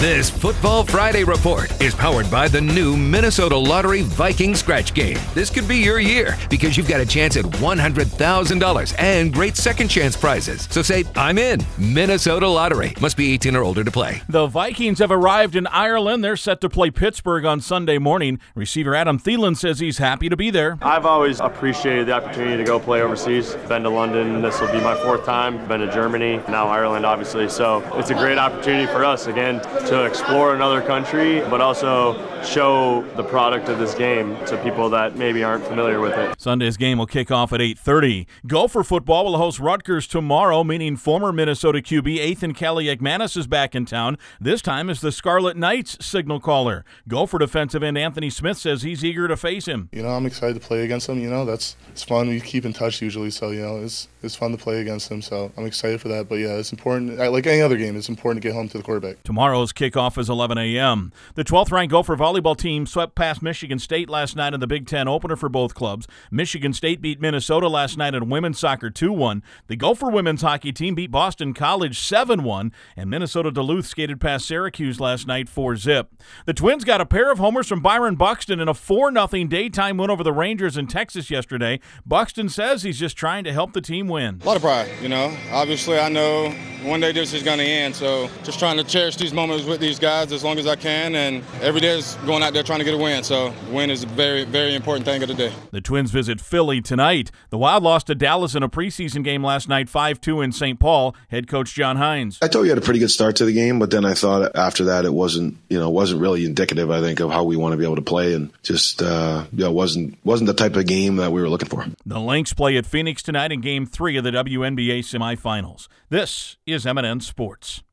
This Football Friday report is powered by the new Minnesota Lottery Viking Scratch Game. This could be your year because you've got a chance at $100,000 and great second chance prizes. So say, I'm in. Minnesota Lottery. Must be 18 or older to play. The Vikings have arrived in Ireland. They're set to play Pittsburgh on Sunday morning. Receiver Adam Thielen says he's happy to be there. I've always appreciated the opportunity to go play overseas. Been to London. This will be my fourth time. Been to Germany, now Ireland, obviously. So it's a great opportunity for us, again, to explore another country, but also show the product of this game to people that maybe aren't familiar with it. Sunday's game will kick off at 8:30. Gopher football will host Rutgers tomorrow, meaning former Minnesota QB Ethan Kelly-McManus is back in town, this time as the Scarlet Knights signal caller. Gopher defensive end Anthony Smith says he's eager to face him. I'm excited to play against him. It's fun. We keep in touch usually, so, it's fun to play against him, so I'm excited for that. But, yeah, it's important. Like any other game, it's important to get home to the quarterback. Tomorrow's kickoff is 11 a.m. The 12th-ranked Gopher volleyball team swept past Michigan State last night in the Big Ten opener for both clubs. Michigan State beat Minnesota last night in women's soccer 2-1. The Gopher women's hockey team beat Boston College 7-1, and Minnesota Duluth skated past Syracuse last night 4-0. The Twins got a pair of homers from Byron Buxton in a 4-0 daytime win over the Rangers in Texas yesterday. Buxton says he's just trying to help the team win. A lot of pride, Obviously, I know one day this is going to end, so just trying to cherish these moments with these guys as long as I can, and every day is going out there trying to get a win, so win is a very, very important thing of the day. The Twins visit Philly tonight. The Wild lost to Dallas in a preseason game last night 5-2 in St. Paul. Head coach John Hines. I thought we had a pretty good start to the game, but then I thought after that it wasn't really indicative, I think, of how we want to be able to play, and just wasn't the type of game that we were looking for. The Lynx play at Phoenix tonight in Game 3 of the WNBA semifinals. This is M&N Sports.